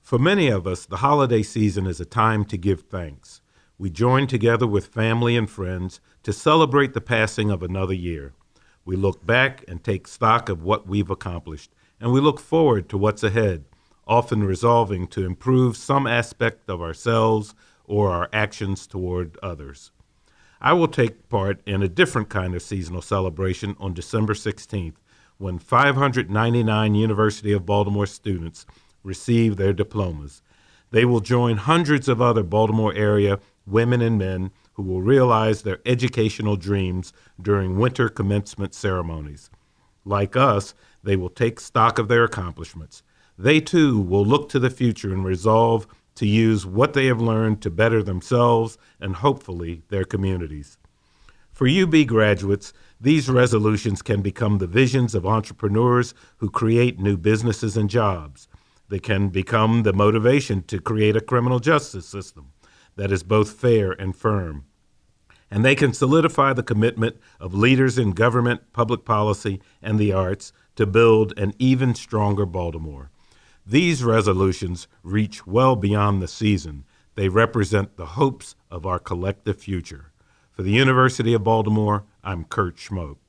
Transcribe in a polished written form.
For many of us, the holiday season is a time to give thanks. We join together with family and friends to celebrate the passing of another year. We look back and take stock of what we've accomplished, and we look forward to what's ahead, often resolving to improve some aspect of ourselves or our actions toward others. I will take part in a different kind of seasonal celebration on December 16th, when 599 University of Baltimore students receive their diplomas. They will join hundreds of other Baltimore area women and men who will realize their educational dreams during winter commencement ceremonies. Like us, they will take stock of their accomplishments. They too will look to the future and resolve to use what they have learned to better themselves and hopefully their communities. For UB graduates, these resolutions can become the visions of entrepreneurs who create new businesses and jobs. They can become the motivation to create a criminal justice system that is both fair and firm. And they can solidify the commitment of leaders in government, public policy, and the arts to build an even stronger Baltimore. These resolutions reach well beyond the season. They represent the hopes of our collective future. For the University of Baltimore, I'm Kurt Schmoke.